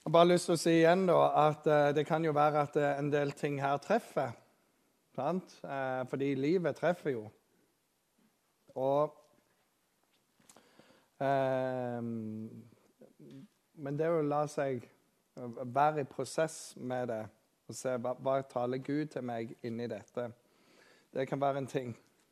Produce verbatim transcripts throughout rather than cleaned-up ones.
Jeg har bare lyst til å si igjen da, at uh, det kan jo være at uh, en del ting her treffer. Sant? Uh, fordi livet treffer jo. Og, uh, men det å la seg være i prosess med det, og se hva, hva taler Gud til meg inni dette, det kan være en ting.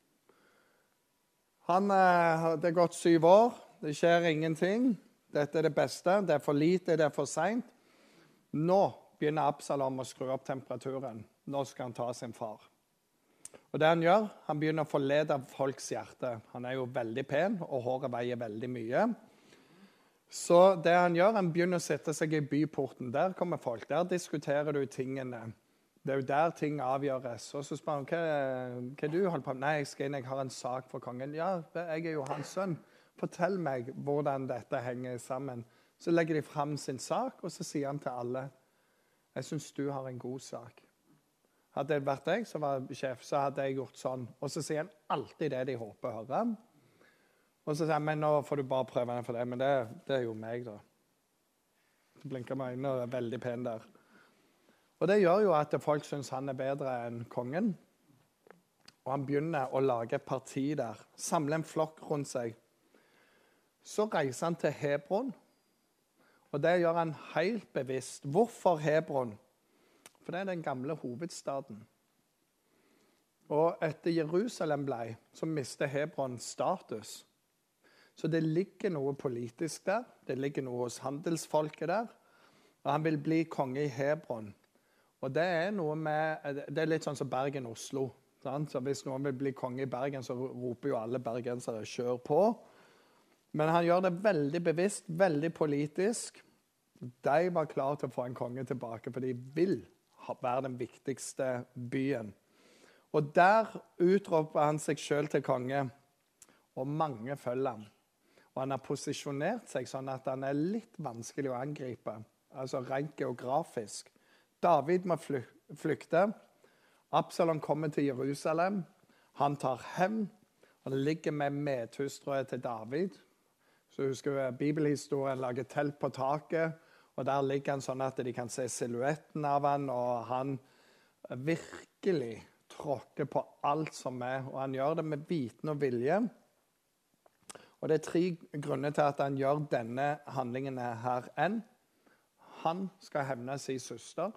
Han, uh, det er gått syv år, det skjer ingenting. Dette er det beste, det er for lite, det er for sent. Nå begynner Absalom å skru opp temperaturen. Nå skal han ta sin far. Og det han gjør, han begynner å forlede folks hjerte. Han er jo veldig pen, og håret veier veldig mye. Så det han gjør, han begynner å sette seg i byporten. Der kommer folk, der diskuterer du tingene. Det er jo der ting avgjøres. Og så spør han, hva, hva du holder på med? Nei, jeg skal inn, jeg har en sak for kongen. Ja, jeg er jo hans sønn. Fortell meg hvordan dette henger sammen. Så legger de frem sin sak, og så sier han til alle, jeg synes du har en god sak. Hadde det vært jeg som var sjef, så hadde jeg gjort sånn. Og så sier han alltid det de håper å høre. Og så sier han, men nå får du bare prøve den for det, men det, det er jo meg da. Så blinker meg inn og er veldig pen der. Og det gjør jo at folk synes han er bedre enn kongen. Og han begynner å lage et parti der, samle en flokk rundt seg. Så reiser han til Hebron, og det gjør han helt bevisst. Hvorfor Hebron? For det er den gamle hovedstaden. Og etter Jerusalem ble, så mistet Hebron status. Så det ligger noe politisk der, det ligger noe hos handelsfolket der, og han vil bli konge i Hebron. Og det er noe med, det er litt sånn som Bergen-Oslo. Så hvis noen vil bli konge i Bergen, så roper jo alle bergensere kjør på. Men han gjør det veldig bevisst, veldig politisk. De var klare til å få en konge tilbake, for de vil være den viktigste byen. Og der utroper han seg selv til konge, og mange følger ham. Og han har posisjonert seg sånn at han er litt vanskelig å angripe, altså rent geografisk. David må flykte. Absalom kommer til Jerusalem. Han tar hevn. Han ligger med medhustruen til David. Så husker vi bibelhistorien, lager telt på taket, og der ligger han sånn at de kan se silhuetten av han, og han virkelig tråkker på alt som er, og han gjør det med viten og vilje. Og det er tre grunner til at han gjør denne handlingen her enn. Han skal hevne sin søster.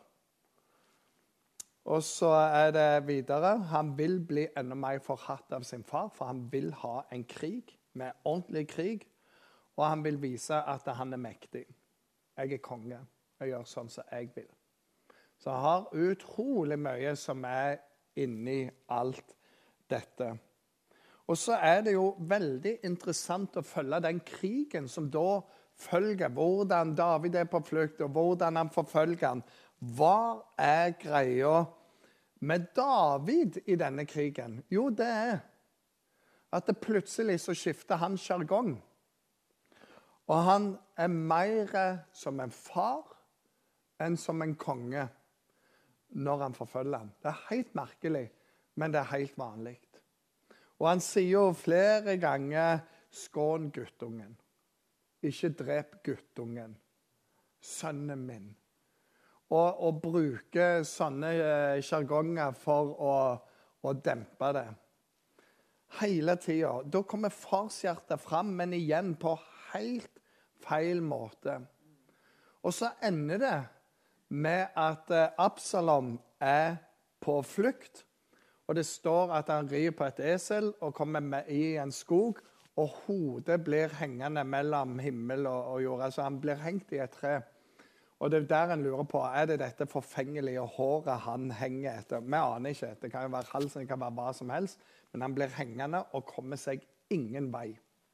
Og så er det videre, han vil bli enda mer forhatt av sin far, for han vil ha en krig, med ordentlig krig, og han vil vise at han er mektig. Jeg er konge. Jeg gjør sånn som jeg vil. Så han har utrolig mye som er inni alt dette. Og så er det jo veldig interessant å følge den krigen som da følger. Hvordan David er på flukt, og hvordan han forfølger han. Hva er greia med David i denne krigen? Jo, det er at det plutselig så skifter han jargong. Og han er mer som en far enn som en konge når han forfølger ham. Det er helt merkelig, men det er helt vanlig. Og han sier jo flere ganger, skån guttungen. Ikke drep guttungen. Sønnen min. Og, og bruke sånne jargonger for å, å dempe det. Hele tiden. Da kommer farshjertet fram, men igjen på helt feil måte. Og så ender det med at Absalom er på flukt, og det står at han rir på et esel og kommer med i en skog, og hodet blir hengende mellom himmel og, og jord. Altså han blir hengt i et tre. Og det er der en lurer på, er det dette forfengelige håret han henger etter? Vi aner ikke, det kan jo være halsen, det kan være hva som helst, men han blir hengende og kommer seg ingen vei.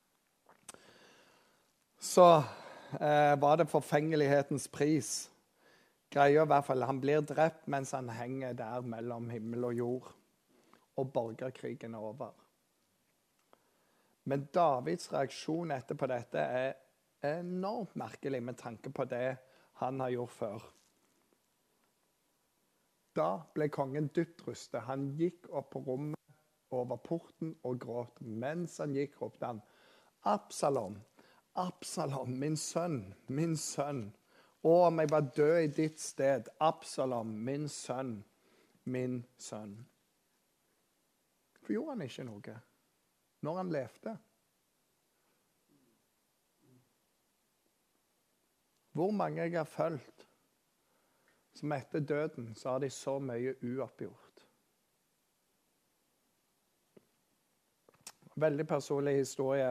Så eh, var det forfengelighetens pris. Greier i hvert fall, han blir drept mens han henger der mellom himmel og jord. Og borgerkrigen er over. Men Davids reaksjon etterpå dette er enormt merkelig med tanke på det han har gjort før. Da ble kongen dypt rystet. Han gikk opp på rommet over porten og gråt. Mens han gikk, ropte han, Absalom, Absalom, min sønn, min sønn. Å, om jeg var død i ditt sted, Absalom, min sønn, min sønn. Hvorfor gjorde han ikke noe når han levde? Hvor mange jeg har følt som etter døden, så har de så mye uoppgjort. Veldig personlig historie.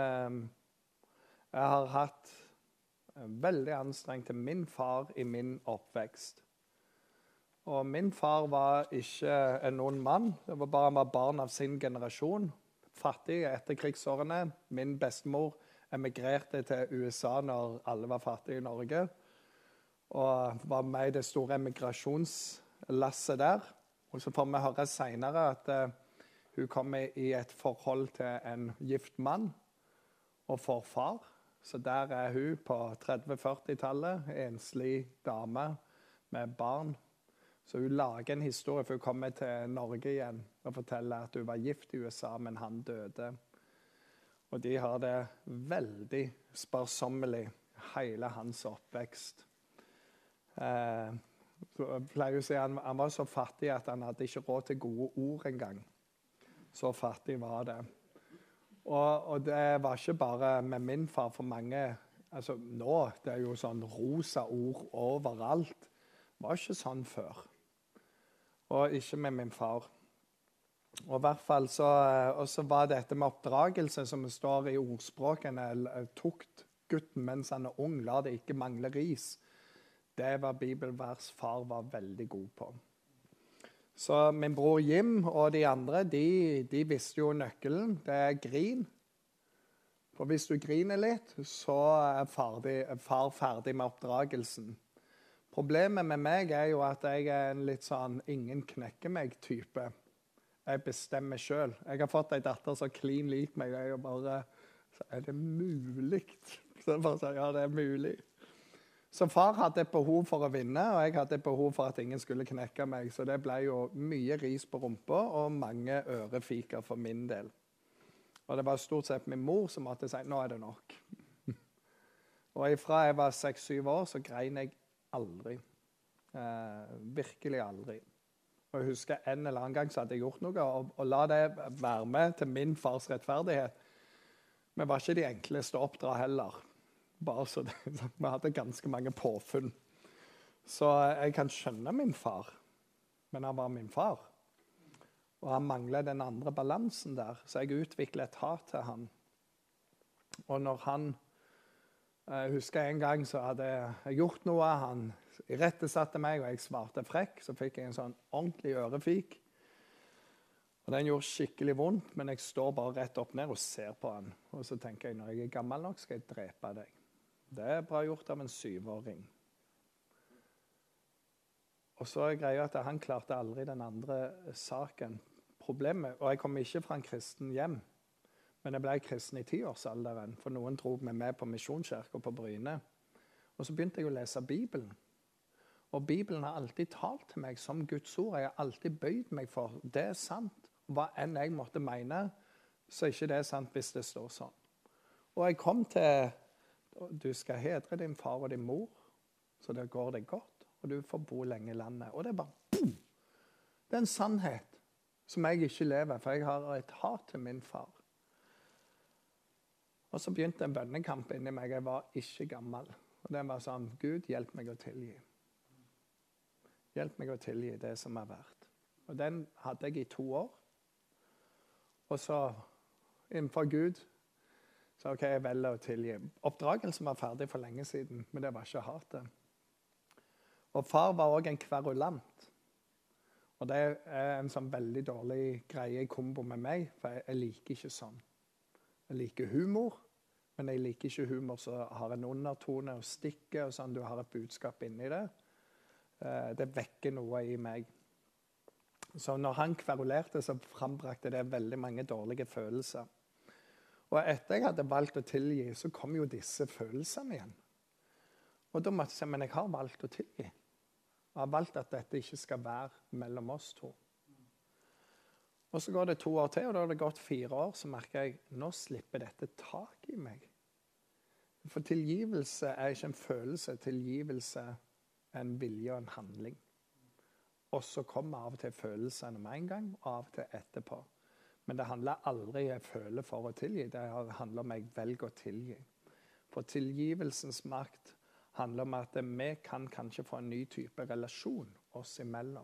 Jeg har hatt veldig anstrengt til min far i min oppvekst. Og min far var ikke en noen mann, det var bare han var barn av sin generasjon. Fattig etter krigsårene. Min bestemor emigrerte til U S A når alle var fattige i Norge. Og var med i det store emigrasjonslasset der. Og så får vi høre senere at uh, hun kom i et forhold til en gift mann og får far. Så der er hun på tretti-førti-tallet, enslig dame med barn. Så hun lager en historie, for hun kommer til Norge igjen og forteller at hun var gift i U S A, men han døde. Og de har det veldig sparsommelig, hele hans oppvekst. Eh, jeg pleier å si han, han var så fattig at han hadde ikke råd til gode ord engang. Så fattig var det. Og, og det var ikke bare med min far for mange. Altså nå, det er jo sånn rosa ord overalt. Det var ikke sånn før. Og ikke med min far. Og i hvert fall så, og så var dette med oppdragelse, som det står i ordspråkene, tukt gutten mens han er ung, la det ikke mangle ris. Det var bibelvers far var veldig god på. Så min bror Jim og de andre, de, de visste jo nøkkelen. Det er grin. For hvis du griner litt, så er far, far ferdig med oppdragelsen. Problemet med meg er jo at jeg er en litt sånn ingen knekker meg-type. Jeg bestemmer selv. Jeg har fått en datter som clean lik meg, og jeg bare, så er det mulig? Så jeg bare sier, ja, det er mulig. Så far hadde et behov for å vinne, og jeg hadde et behov for at ingen skulle knekke meg. Så det ble jo mye ris på rumpa, og mange ørefiker for min del. Og det var stort sett min mor som måtte si, nå er det nok. Og ifra jeg var seks-syv år, så grein jeg aldri. Eh, virkelig aldri. Og jeg husker en eller annen gang så hadde jeg gjort noe, og, og la det være med til min fars rettferdighet. Men var ikke de enkleste å oppdra heller. Bare så det, vi hadde ganske mange påfunn. Så jeg kan skjønne min far, men han var min far. Og han manglet den andre balansen der, så jeg utviklet et hat til han. Og når han, jeg husker en gang så hadde jeg gjort noe, han irettesatte meg, og jeg svarte frekk, så fikk jeg en sånn ordentlig ørefik. Og den gjorde skikkelig vondt, men jeg står bare rett opp ned og ser på han. Og så tenker jeg, når jeg er gammel nok, skal jeg drepe deg. Det er bra gjort av en syvåring. Og så er greia at han klarte aldri den andre saken. Problemet, og jeg kom ikke fra en kristen hjem, men jeg ble kristen i tiårsalderen, for noen dro meg med på misjonskirken på Bryne. Og så begynte jeg å lese Bibelen. Og Bibelen har alltid talt til meg som Guds ord. Jeg har alltid bøyd meg for det er sant. Hva enn jeg måtte mene, så er ikke det sant hvis det står sånn. Og jeg kom til du skal hedre din far og din mor, så det går deg godt, og du får bo lenge i landet. Og det er bare boom! Det er en sannhet som jeg ikke lever, for jeg har et hat til min far. Og så begynte en bønnekamp inni meg. Jeg var ikke gammel. Og det var sånn, Gud, hjelp meg å tilgi. Hjelp meg å tilgi det som er verdt. Og den hadde jeg i to år. Og så, innenfor Gud, så ok, jeg velger å tilgi. Oppdragelsen var ferdig for lenge siden, men det var ikke hatet. Og far var også en kverulant. Og det er en sånn veldig dårlig greie i kombo med meg, for jeg, jeg liker ikke sånn. Jeg liker humor, men jeg liker ikke humor som har en undertone og stikker, og sånn, du har et budskap inni det. Det vekker noe i meg. Så når han kverulerte, så frambrakte det veldig mange dårlige følelser. Og etter jeg hadde valgt å tilgi, så kom jo disse følelsene igjen. Og da måtte jeg si, men jeg har valgt å tilgi. Jeg har valgt at dette ikke skal være mellom oss to. Og så går det to år til, og da har det gått fire år, så merker jeg, nå slipper dette tak i meg. For tilgivelse er ikke en følelse. Tilgivelse er en vilje og en handling. Og så kommer av og til følelsene med en gang, og av og til etterpå. Men det handler aldri jeg føler for å tilgi. Det handler om jeg velger å tilgi. For tilgivelsens makt handler om at vi kan kanskje få en ny type relasjon oss imellom.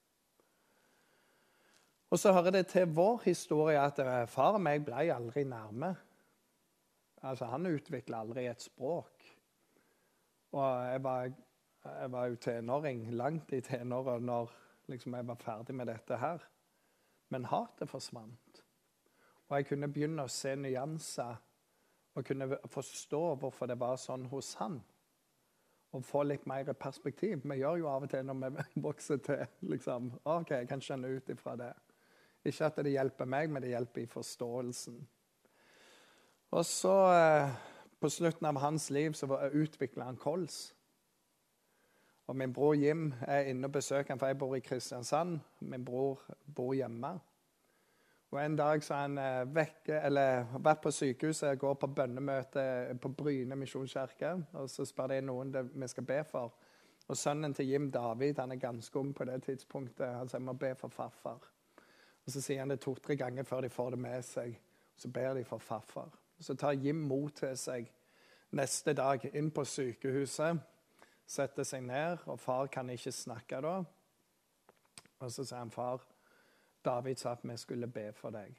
Og så hører det til vår historie at far og meg ble aldri nærme. Altså, han utviklet aldri et språk. Og jeg var, jeg var jo tenåring, langt i tenåret, når liksom, jeg var ferdig med dette her. Men hatet forsvant. Og jeg kunne begynne å se nyanser, og kunne forstå hvorfor det var sånn hos han. Og få litt mer perspektiv. Vi gjør jo av og til når vi vokser til, liksom, ok, jeg kan skjønne ut ifra det. Ikke at det hjelper meg, men det hjelper i forståelsen. Og så, eh, på slutten av hans liv, så utviklet han kols. Og min bror Jim er inne og besøker han, for jeg bor i Kristiansand. Min bror bor hjemme. Og en dag så er han eh, vekke, eller vært på sykehuset, går på bønnemøte på Bryne misjonskirke, og så spør det noen det vi skal be for. Og sønnen til Jim, David, han er ganske ung på det tidspunktet. Han sier, jeg må be for farfar. Og så sier han det to-tre ganger før de får det med seg. Så ber de for farfar. Så tar Jim mot til seg neste dag inn på sykehuset, setter seg ned, og far kan ikke snakke da. Og så sier han, far, David sa at vi skulle be for deg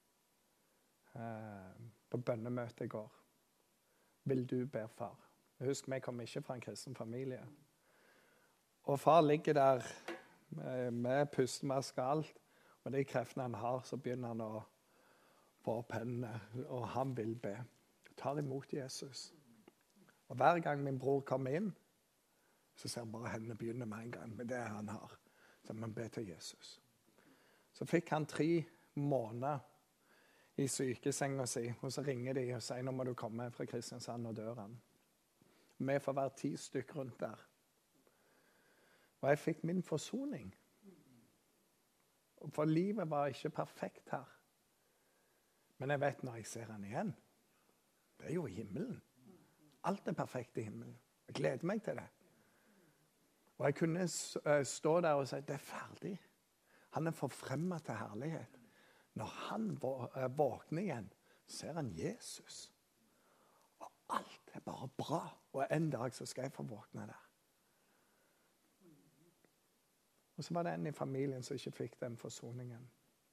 eh, på bønnemøtet i går. Vil du be, far? Husk, vi kommer ikke fra en kristen familie. Og far ligger der med, med pustemaske og alt, og de kreftene han har, så begynner han å få opp hendene, og han vil be. Tar imot Jesus. Og hver gang min bror kommer inn, så ser han bare hendene begynne med en gang, med det han har. Så man ber til Jesus. Så fikk han tre måneder i sykesenga si, og så ringer de og sier, nå må du komme fra Kristiansand og dør han. Vi får være ti stykker rundt der. Og jeg fikk min forsoning. For livet var ikke perfekt her. Men jeg vet når jeg ser han igjen, det er jo i himmelen. Alt er perfekt i himmelen. Jeg gleder meg til det. Og jeg kunne stå der og si, det er ferdig. Han er forfremmet til herlighet. Når han våkner igjen, ser han Jesus. Og alt er bare bra. Og en dag så skal jeg få våkne der. Og så var det en i familien som ikke fikk den forsoningen.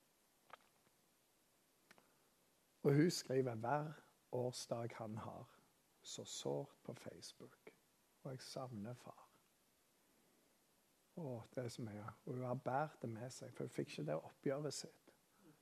Og hun skriver hver årsdag han har så sårt på Facebook. Og jeg savner far. Åh, det er så mye. Og hun har bært det med seg, for hun fikk ikke det oppgjøret sitt.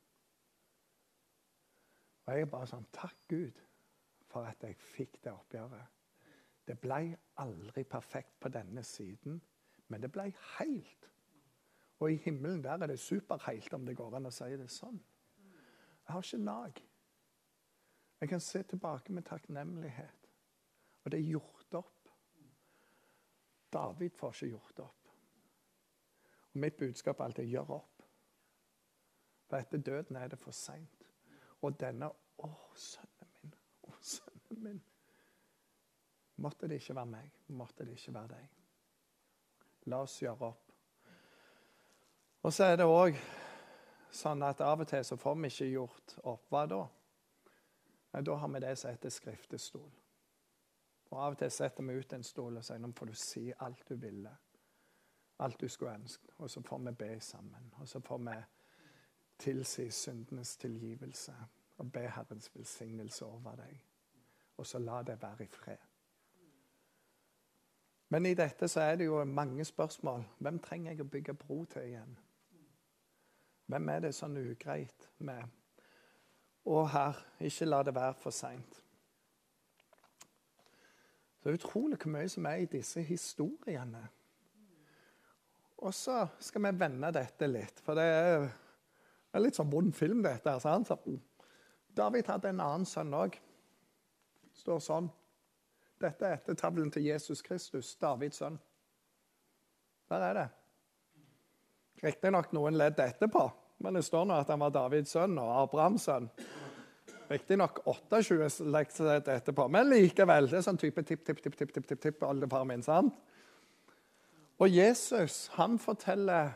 Og jeg er bare sånn, takk Gud for at jeg fikk det oppgjøret. Det ble aldri perfekt på denne siden, men det ble helt. Og i himmelen der er det superheilt om det går an å si det sånn. Jeg har ikke nag. Jeg kan se tilbake med takknemlighet. Og det er gjort opp. David får ikke gjort opp. Og mitt budskap er alltid gjør opp. For etter døden er det for sent. Og denne, å, sønnen min, å, sønnen min. Måtte det ikke være meg, måtte det ikke være deg. La oss gjøre opp. Og så er det også sånn at av og til så får vi ikke gjort opp. Hva da? Nei, da har vi det som heter skriftestol. Og av og til setter vi ut en stol og sier, nå får du si alt du ville. Alt du skulle ønske. Og så får vi be sammen. Og så får vi tilsi syndenes tilgivelse. Og be Herrens velsignelse over deg. Og så la det være i fred. Men i dette så er det jo mange spørsmål. Hvem trenger jeg å bygge bro til igjen? Hvem er det sånn ugreit med? Og her, ikke la det være for sent. Så det er utrolig hvor mye som er i disse historiene. Og så skal vi vende dette litt, for det er en litt sånn vond film dette her. Så David hadde en annen sønn også. Det står sånn. Dette er ettertavlen til Jesus Kristus, Davids sønn. Der er det. Riktig nok noen ledde etterpå, men det står nå at han var Davids sønn og Abrahams sønn. Riktig nok tjueåtte slektsett etterpå, men likevel. Det er sånn type tipp, tipp, tipp, tipp, tipp, tipp, tipp, oldefar min, sant? Og Jesus, han forteller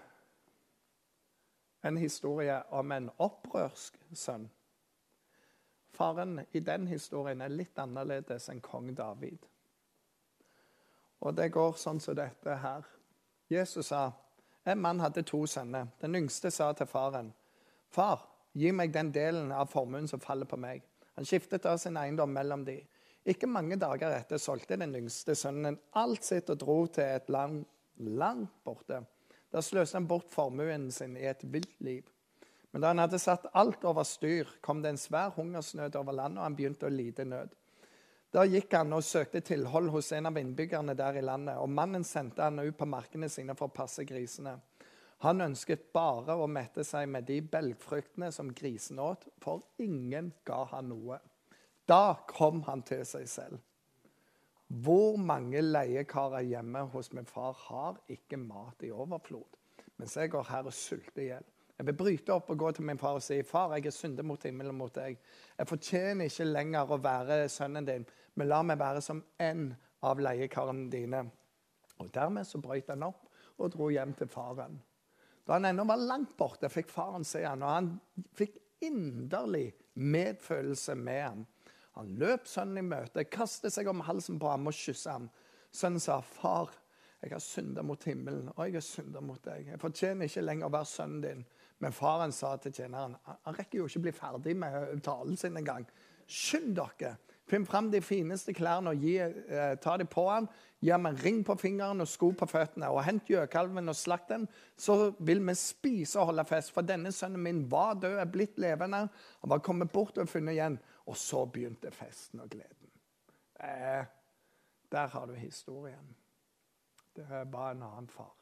en historie om en opprørsk sønn. Faren i den historien er litt annerledes enn kong David. Og det går sånn som dette her. Jesus sa, en mann hadde to sønner. Den yngste sa til faren, far, gi meg den delen av formuen som faller på meg. Han skiftet av sin eiendom mellom de. Ikke mange dager etter solgte den yngste sønnen alt sitt og dro til et land langt borte. Da sløste han bort formuen sin i et vilt liv. Men da han hadde satt alt over styr, kom det en svær hungersnød over landet, og han begynte å lide nød. Da gikk han og søkte tilhold hos en av innbyggerne der i landet, og mannen sendte han ut på markene sine for å passe grisene. Han ønsket bare å mette seg med de belgfruktene som grisen åt, for ingen ga han noe. Da kom han til seg selv. Hvor mange leiekarer hjemme hos min far har ikke mat i overflod, mens jeg går her og sulter ihjel. Jeg vil bryte opp og gå til min far og si, far, jeg er syndet mot himmelen og mot deg. Jeg fortjener ikke lenger å være sønnen din, men la meg være som en av leiekarene dine. Og dermed så brøt han opp og dro hjem til faren. Da han ennå var langt borte, fikk faren se han, og han fikk inderlig medfølelse med ham. Han løp sønnen i møte, kastet seg om halsen på ham og kysset ham. Sønnen sa, far, jeg har syndet mot himmelen, og jeg har syndet mot deg. Jeg fortjener ikke lenger å være sønnen din. Men faren sa til tjeneren, han rekker jo ikke bli ferdig med talen sin en gang. Skynd dere, finn frem de fineste klærne og gi, eh, ta de på han, gi ham en ring på fingeren og sko på føttene, og hent gjøkalven og slakt den, så vil vi spise og holde fest. For denne sønnen min var død, er blitt levende, han var kommet bort og funnet igjen, og så begynte festen og gleden. Eh, der har du historien. Det var en annen far.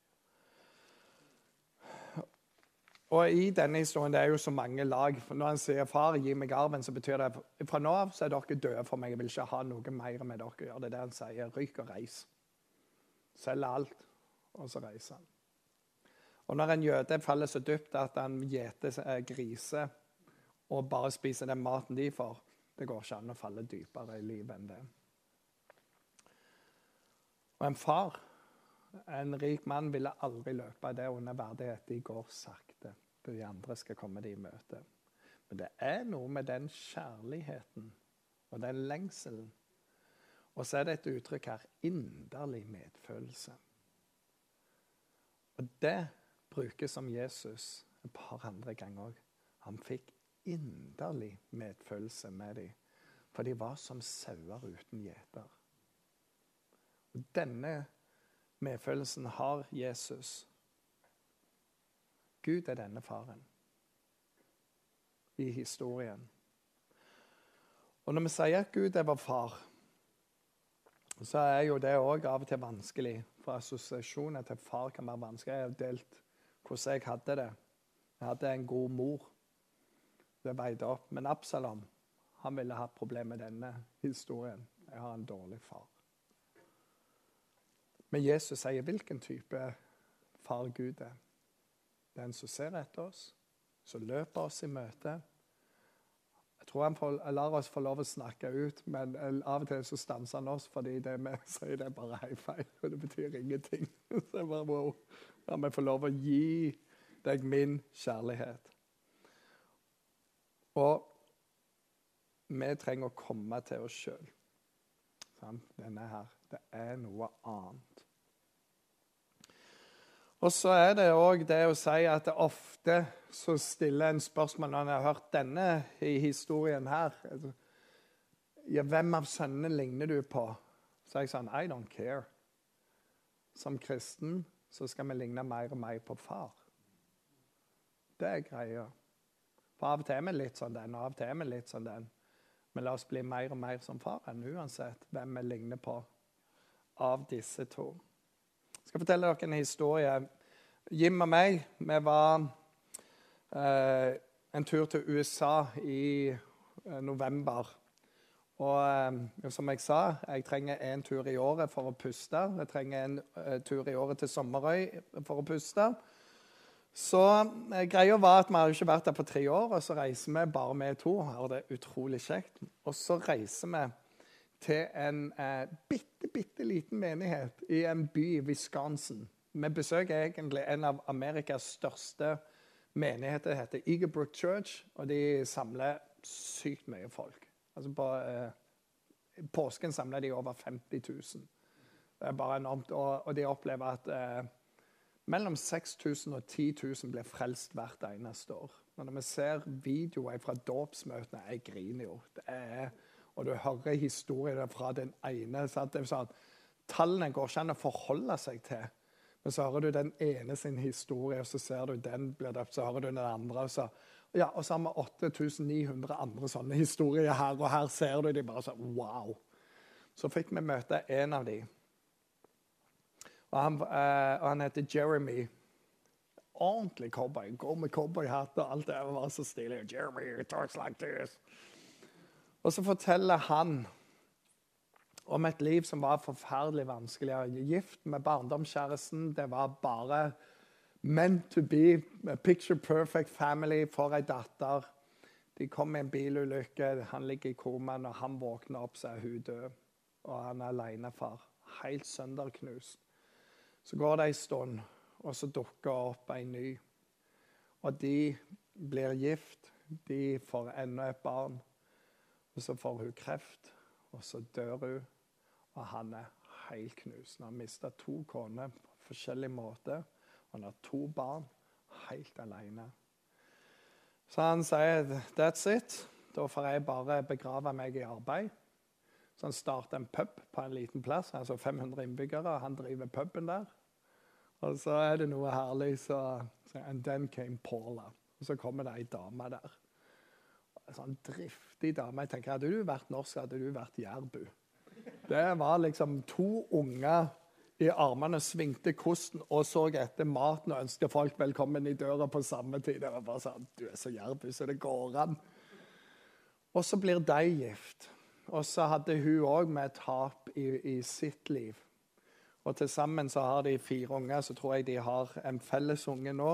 Og i denne historien, det er jo så mange lag. For når han sier, far, gi meg arven, så betyr det, fra nå av så er dere døde for meg. Jeg vil ikke ha noe mer med dere å gjøre. Det er det han sier, ryk og reis. Selg alt, og så reiser han. Og når en jøde faller så dypt at han gjeter grise, og bare spiser den maten de får, det går ikke an å falle dypere i livet enn det. Og en far, en rik mann, ville aldri løpe det under verdighet. De går sakte. De andre skal komme de i møte. Men det er noe med den kjærligheten og den lengselen. Og så er det et uttrykk her, inderlig medfølelse. Og det brukes som Jesus et par andre ganger også. Han fikk inderlig medfølelse med dem, for de var som sauer uten gjeter. Og denne medfølelsen har Jesus. Gud er denne faren i historien. Og når vi sier at Gud er vår far, så er jo det også av og til vanskelig. For assosiasjoner til far kan være vanskelig. Jeg har delt hvordan jeg hadde det. Jeg hadde en god mor. Det veide opp. Men Absalom, han ville ha problemer med denne historien. Jeg har en dårlig far. Men Jesus sier hvilken type far Gud er. Den som ser etter oss, som løper oss i møte. Jeg tror han får, lar oss få lov å snakke ut, men av og til så stanser han oss, fordi det vi sier det er bare hei feil, og det betyr ingenting. Så jeg bare må la meg få lov å gi deg min kjærlighet. Og vi trenger å komme til oss selv. Denne her, det er noe annet. Og så er det også det å si at det ofte så stiller en spørsmål når jeg har hørt denne i historien her. Ja, hvem av sønnene ligner du på? Så er jeg sånn, I don't care. Som kristen så skal vi ligne mer og mer på far. Det er greia. For av og til er vi litt sånn den, og av og til er vi litt sånn den. Men la oss bli mer og mer som faren, uansett hvem vi ligner på av disse to. Jeg skal fortelle dere en historie. Jim og meg, vi var eh, en tur til U S A i eh, november. Og eh, som jeg sa, jeg trenger en tur i året for å puste. Jeg trenger en eh, tur i året til Sommerøy for å puste. Så eh, greia var at vi har jo ikke vært der på tre år, og så reiser vi bare med to. Og det er utrolig kjekt. Og så reiser vi til en eh, bitte, bitte liten menighet i en by i Wisconsin. Vi besøker egentlig en av Amerikas største menigheter. Det heter Eagle Brook Church, og de samler sykt mye folk. Altså på eh, påsken samler de over femti tusen. Det er bare enormt. Og, og de opplever at eh, mellom seks tusen og ti tusen blir frelst hvert eneste år. Når vi ser videoer fra dåpsmøtene, jeg griner jo. Det er, og du hører historier fra den ene. Så det er sånn at tallene går ikke an å forholde seg til. Men så hører du den ene sin historie, og så ser du den blir døpt, så hører du den andre. Og så, ja, og så har vi åtte tusen ni hundre andre sånne historier her, og her ser du de bare sånn, wow. Så fikk vi møte en av de. Og han, eh, og han heter Jeremy. Ordentlig cowboy. Går med cowboyhatt og alt det var så stilig. Jeremy talks like this. Og så forteller han om et liv som var forferdelig vanskelig. Gift med barndomskjæresten. Det var bare meant to be. A picture perfect family for en datter. De kom i en bilulykke. Han ligger i komaen, og han våkner opp, så er hun død. Og han er alenefar. Helt sønderknust. Så går det en stund, og så dukker opp en ny. Og de blir gift. De får enda et barn. Og så får hun kreft. Og så dør hun. Og han er helt knust. Han har mistet to koner på forskjellige måter. Og han har to barn helt alene. Så han sier, that's it. Da får jeg bare begrave meg i arbeid. Så han starter en pub på en liten plass. Altså fem hundre innbyggere, og han driver puben der. Og så er det noe herlig, så, så and then came Paula. Og så kommer det en dame der. En sånn driftig dame. Jeg tenker, hadde du vært norsk, hadde du vært jærbu. Det var liksom to unger i armene, svingte kosten og så etter maten og ønsket folk velkommen i døra på samme tid. Det var bare sånn, du er så jærbu, så det går an. Og så blir de gift. Og så hadde hun også med et tap i, i sitt liv. Og til sammen så har de fire unger, så tror jeg de har en felles unge nå.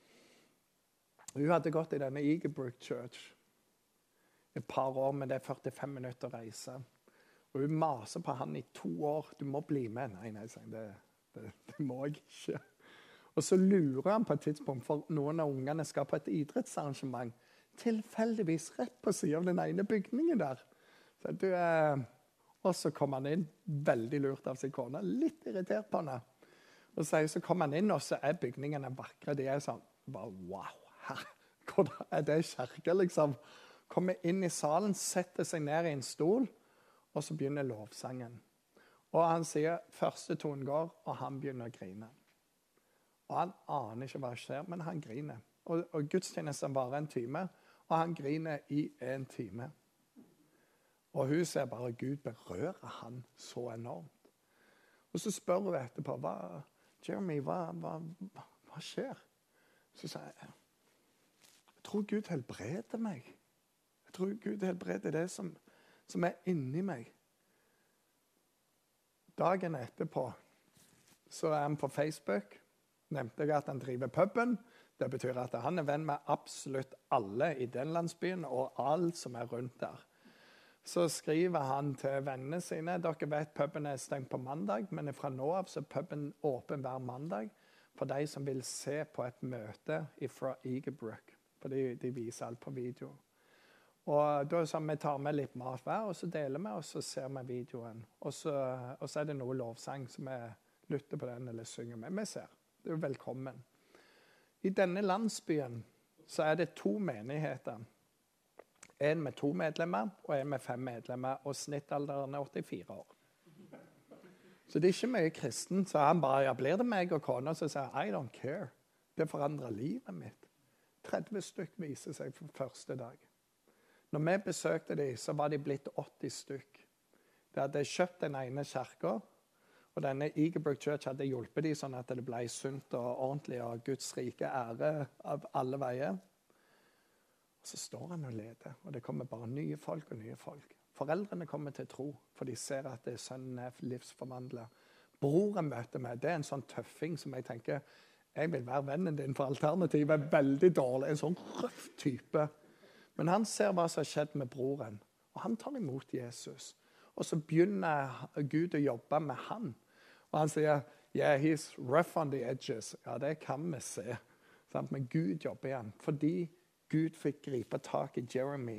Hun hadde gått i denne Eagle Brook Church et par år, men det er førtifem minutter å reise. Og hun maser på han i to år. Du må bli med. Nei, nei, det, det, det må jeg ikke. Og så lurer han på et tidspunkt, for noen av ungene skal på et idrettsarrangement, tilfeldigvis rett på siden av den ene bygningen der. Så du, eh, og så kom han inn, veldig lurt av sin kone, litt irritert på henne. Og så, så kom han inn, og så er bygningene vakre. De er sånn, bare wow, her, hvordan er det kjerke, liksom? Kommer inn i salen, setter seg ned i en stol, og så begynner lovsangen. Og han sier, første tonen går, og han begynner å grine. Og han aner ikke hva som skjer, men han griner. Og, og gudstjenesten varer en time, og han griner i en time. Og hun ser bare Gud berører han så enormt. Og så spør hun etterpå, hva, Jeremy, hva, hva, hva skjer? Så sier jeg, jeg tror Gud helbreder meg. Jeg tror Gud helbreder det som, som er inni meg. Dagen etterpå så er han på Facebook. Nevnte jeg at han driver puben. Det betyr at han er venn med absolutt alle i den landsbyen og alt som er rundt der. Så skriver han til vennene sine, dere vet puben er stengt på mandag, men fra nå av så er puben åpen hver mandag for de som vil se på et møte fra Eagle Brook. For de, de viser alt på video. Og da er vi tar med litt mat hver, og så deler vi, og så ser vi videoen. Og så, og så er det noe lovsang som vi lytter på den, eller synger med. Vi ser. Det er jo velkommen. I denne landsbyen så er det to menigheter. En med to medlemmer, og en med fem medlemmer, og snittalderen er åttifire år. Så det er ikke mye kristen, så han bare, ja, blir det meg og kona, så sier jeg, I don't care. Det forandrer livet mitt. tretti stykk viser seg for første dag. Når vi besøkte dem, så var de blitt åtti stykk. De hadde kjøpt den ene kirken, og denne Eagle Brook Church hadde hjulpet dem sånn at det ble sunt og ordentlig, og Guds rike ære av alle veier. Og så står han og leder, og det kommer bare nye folk og nye folk. Foreldrene kommer til tro, for de ser at det sønnen er livsforvandlet. Broren møter meg, det er en sånn tøffing som jeg tenker, jeg vil være vennen din, for alternativet er veldig dårlig. En sånn røff type. Men han ser hva som har skjedd med broren, og han tar imot Jesus. Og så begynner Gud å jobbe med han. Og han sier, yeah, he's rough on the edges. Ja, det kan vi se. Men Gud jobber igjen, fordi Gud fikk gripe tak i Jeremy.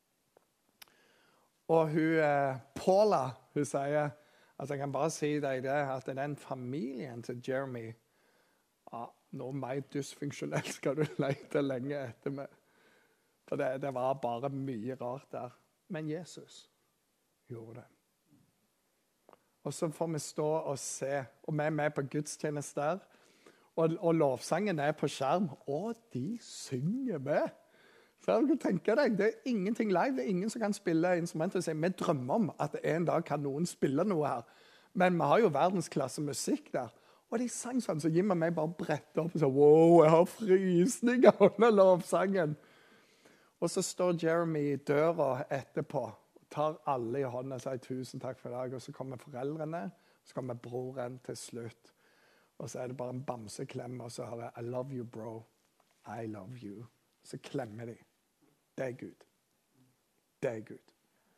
Og hun, eh, Paula, hun sier, altså jeg kan bare si deg det, at den familien til Jeremy, ja, noe mer dysfunksjonelt skal du lete lenge etter meg. For det, det var bare mye rart der. Men Jesus gjorde det. Og så får vi stå og se, og vi er med på gudstjeneste der, og, og lovsangen er på skjerm, og de synger med. Så jeg kan tenke deg, det er ingenting live, det er ingen som kan spille instrumenter og si, vi drømmer om at en dag kan noen spille noe her. Men vi har jo verdensklasse musikk der. Og de sang sånn, så gir meg bare brett opp og sier, wow, jeg har frysninger under lovsangen. Og så står Jeremy i døra etterpå, og tar alle i hånden og sier tusen takk for i dag. Og så kommer foreldrene, og så kommer broren til slutt. Og så er det bare en bamseklem, og så har jeg, I love you, bro. I love you. Så klemmer de. Det er Gud. Det er Gud.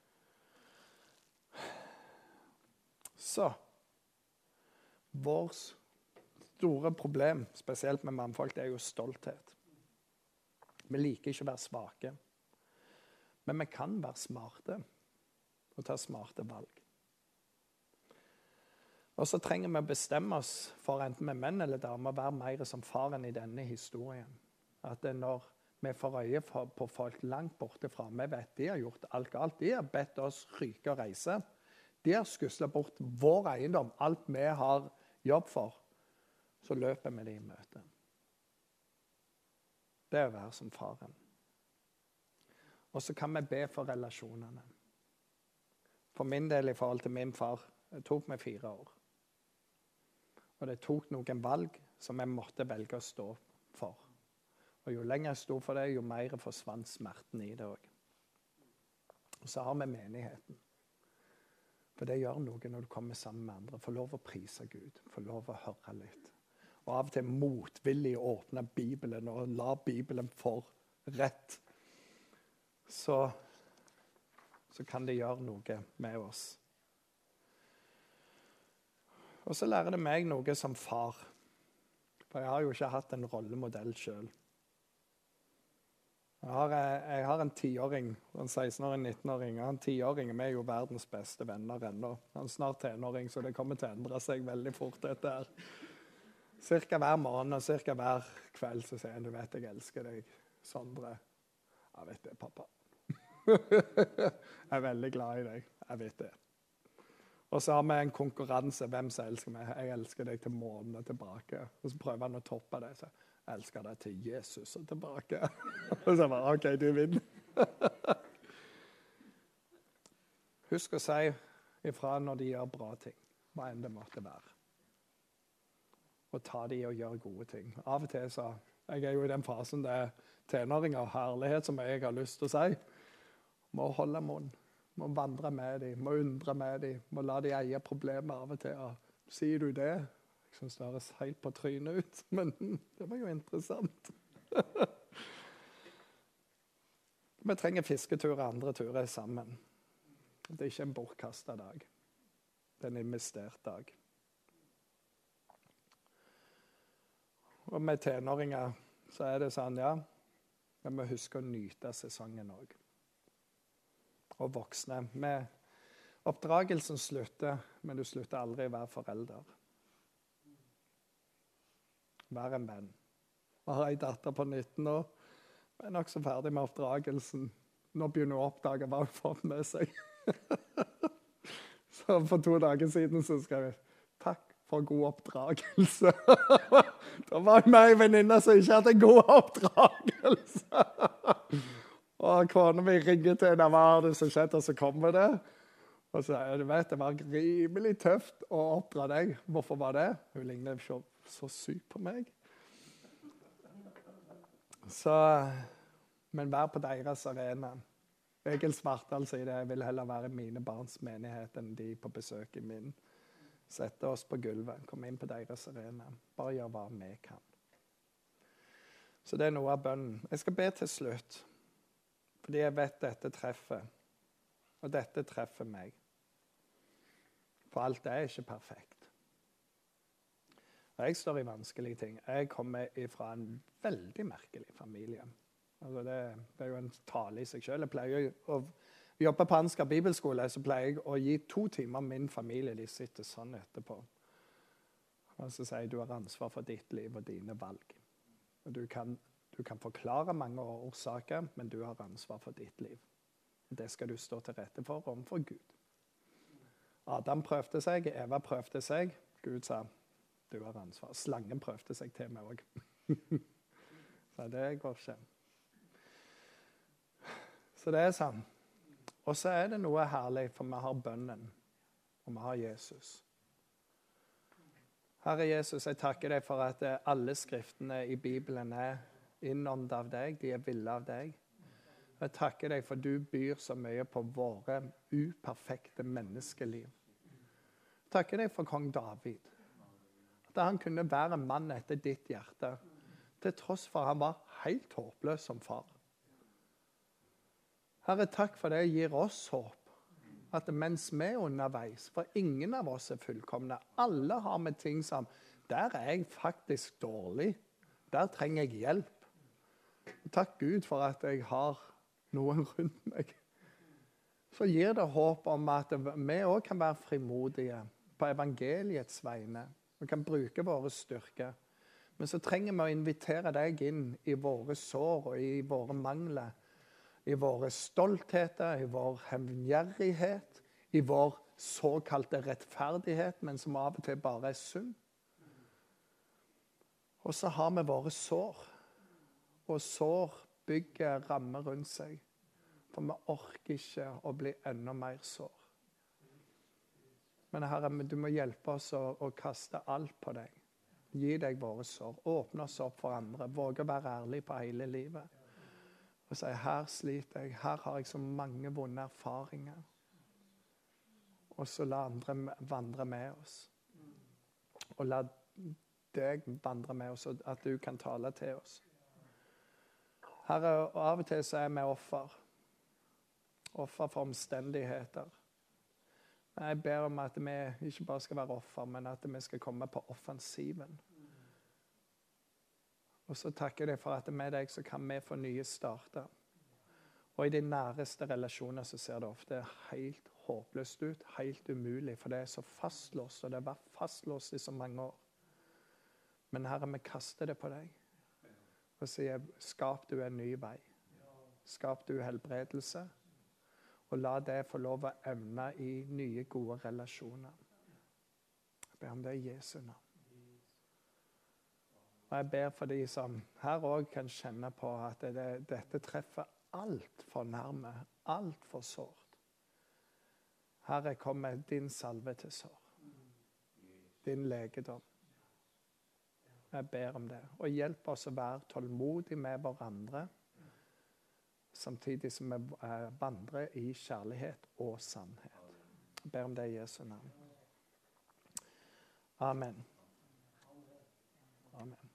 Så, vårt store problem, spesielt med mannfolk, det er jo stolthet. Vi liker ikke å være svake. Men vi kan være smarte og ta smarte valg. Og så trenger vi å bestemme oss for enten med menn eller damer å være mer som faren i denne historien. At det når vi får øye på folk langt borte fra, vi vet de har gjort alt galt. De har bedt oss ryke og reise. De har skuslet bort vår eiendom, alt vi har jobb for. Så løper vi det i møte. Det er å være som faren. Og så kan vi be for relasjonene. For min del i forhold til min far, det tok meg fire år. Og det tok noen valg som jeg måtte velge å stå for. Og jo lenger jeg sto for det, jo mer forsvant smerten i det også. Og så har vi menigheten. For det gjør noe når du kommer sammen med andre. Få lov å prise Gud. Få lov å høre litt. Og av og til motvillig åpne Bibelen og la Bibelen få rett. Så, så kan det gjøre noe med oss. Og så lærer det meg noe som far. For jeg har jo ikke hatt en rollemodell selv. Jeg har, jeg har en tiåring, en seksten-åring, nitten-åring, og en tiåring er jo verdens beste venner ennå. Han er snart tenåring, så det kommer til å endre seg veldig fort dette her. Cirka hver morgen og cirka hver kveld så sier han, du vet jeg elsker deg, Sondre. Jeg vet det, pappa. Jeg er veldig glad i deg, jeg vet det. Og så har vi en konkurranse, hvem som elsker meg. Jeg elsker deg til månen og tilbake. Og så prøver han å toppe det, så jeg elsker deg til Jesus og tilbake. Og så bare, ok, du vinner. Husk å si ifra når de gjør bra ting, hva enn det måtte være. Og ta de og gjøre gode ting. Av og til så, jeg er jo i den fasen det er tenåringer og herlighet som jeg har lyst til å si. Må holde munn, må vandre med dem, må undre med dem, må la de eie problemer av og til. Og sier du det? Jeg synes det høres helt på trynet ut, men det var jo interessant. Vi trenger fisketurer og andre turer sammen. Det er ikke en bortkastet dag. Det er en investert dag. Og med tenåringer så er det sånn, ja, vi må huske å nyte sesongen også. Og voksne. Med oppdragelsen slutter, men du slutter aldri å være forelder. Vær en venn. Jeg har en datter på nitten år, jeg er nok så ferdig med oppdragelsen. Nå begynner hun å oppdage hva hun får med seg. Så for to dager siden så skrev jeg, takk for god oppdragelse. Da var jeg med en venninne som ikke hadde en god oppdragelse. Og kona mi ringer til henne, hva er det som skjedde, og så kommer det. Og så du vet, det var rimelig tøft å oppdra deg. Hvorfor var det? Hun ligner så, så syk på meg. Så, men vær på deres arena. Egil Svartdal sier det, jeg vil heller være mine barns menighet enn de på besøk i min. Sette oss på gulvet, komme inn på deres arena. Bare gjør hva vi kan. Så det er noe av bønnen. Jeg skal be til slutt, fordi jeg vet dette treffer. Og dette treffer meg. For alt er ikke perfekt. Og jeg står i vanskelige ting. Jeg kommer fra en veldig merkelig familie. Altså det, det er jo en tale i seg selv. Jeg pleier å jobbe på Ansgar bibelskole, så pleier jeg å gi to timer min familie. De sitter sånn etterpå. Og så sier jeg, du har ansvar for ditt liv og dine valg. Og du kan, du kan forklare mange årsaker, men du har ansvar for ditt liv. Det skal du stå til rette for overfor Gud. Adam prøvde seg, Eva prøvde seg. Gud sa, du har ansvar. Slangen prøvde seg til meg også. Så det går ikke. Så det er sånn. Og så er det noe herlig, for vi har bønnen, og vi har Jesus. Herre Jesus, jeg takker deg for at alle skriftene i Bibelen er innåndet av deg, de er ville av deg. Jeg takker deg for du byr så mye på våre uperfekte menneskeliv. Jeg takker deg for kong David. At han kunne være en mann etter ditt hjerte, til tross for han var helt håpløs som far. Herre, takk for det gir oss håp. At mens vi er underveis, for ingen av oss er fullkomne. Alle har med ting som, der er jeg faktisk dårlig. Der trenger jeg hjelp. Takk Gud for at jeg har noen rundt meg. Så gir det håp om at vi også kan være frimodige på evangeliets vegne. Vi kan bruke våre styrker. Men så trenger vi å invitere deg inn i våre sår og i våre mangler. I våre stoltheter, i vår hevngjerrighet, i vår såkalte rettferdighet, men som av og til bare er synd. Og så har vi våre sår. Og sår bygger rammer rundt seg. For vi orker ikke å bli enda mer sår. Men Herre, du må hjelpe oss å, å kaste alt på deg. Gi deg våre sår. Åpne oss opp for andre. Våge å være ærlig på hele livet. Og si, her sliter jeg. Her har jeg så mange vonde erfaringer. Og så la andre vandre med oss. Og la deg vandre med oss, at du kan tale til oss. Herre, av og til så er vi offer. Offer for omstendigheter. Men jeg ber om at vi ikke bare skal være offer, men at vi skal komme på offensiven. Og så takker jeg for at med deg så kan vi få nye starter. Og i de næreste relasjoner så ser det ofte helt håpløst ut, helt umulig, for det er så fastlåst, og det har vært fastlåst i så mange år. Men Herre, vi kaster det på deg. Og sier, skap du en ny vei. Skap du helbredelse. Og la det få lov å evne i nye, gode relasjoner. Jeg ber om det i Jesu navn. Og jeg ber for de som her også kan kjenne på at det, dette treffer alt for nærme, alt for sårt. Herre, kom med din salve til sår. Din legedom. Jeg ber om det. Og hjelp oss å være tålmodige med hverandre, samtidig som vi vandrer i kjærlighet og sannhet. Jeg ber om det i Jesu navn. Amen. Amen.